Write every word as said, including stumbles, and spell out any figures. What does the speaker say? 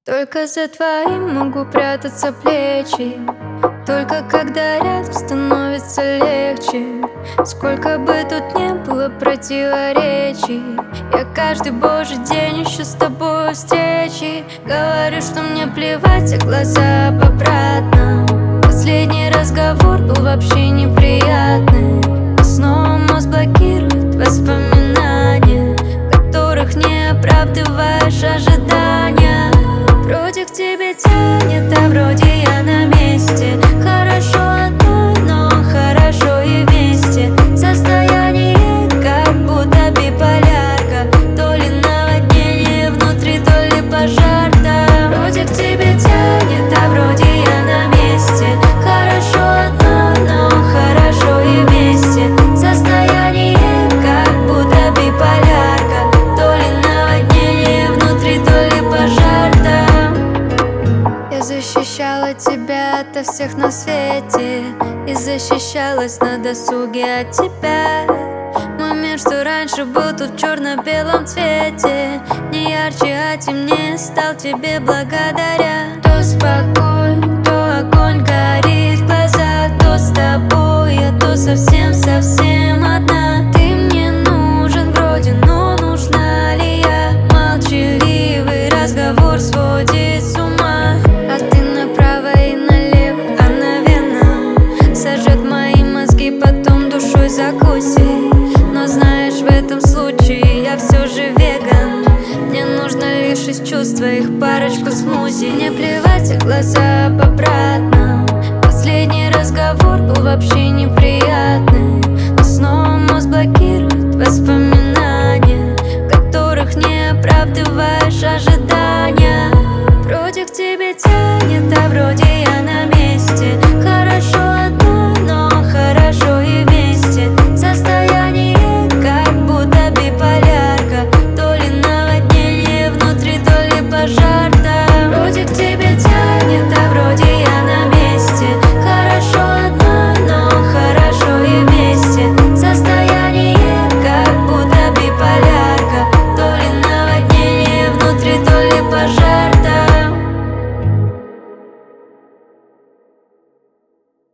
Только за твоим могу прятаться плечи, только когда рядом становится легче. Сколько бы тут не было противоречий, я каждый божий день ищу с тобой встречи. Говорю, что мне плевать, а глаза обратно. Последний разговор был вообще неприятный, но снова мозг блокирует воспоминания, которых не оправдываешь ожидания. Вроде к тебе тянет, а вроде я на месте. Хорошо одной, но хорошо и вместе. Состояние как будто биполярка, то ли наводнение внутри, то ли пожар, да. Вроде к тебе тянет, а вроде я на месте. Хорошо одной, но хорошо и вместе. Состояние как будто биполярка, то ли наводнение внутри, то ли пожар, да. Я защищала тебя ото всех на свете и защищалась на досуге от тебя. Мой мир, что раньше был тут в черно-белом цвете, не ярче, а темнее стал тебе благодаря. То спокойно, то огонь горит в глазах, то с тобой я, то совсем-совсем одна. Ты мне нужен вроде, но нужна ли я? Молчаливый разговор сводит с ума, а ты направо и налево, мгновенно сожжет мои мозги, потом душой закусит. Но знаешь, в этом случае я все же веган. Мне нужно лишь из чувств твоих парочку смузи. Мне плевать, а глаза обратно. Последний разговор был вообще неприятный, но снова мозг блокирует воспоминания, которых не оправдываешь ожидания. Вроде к тебе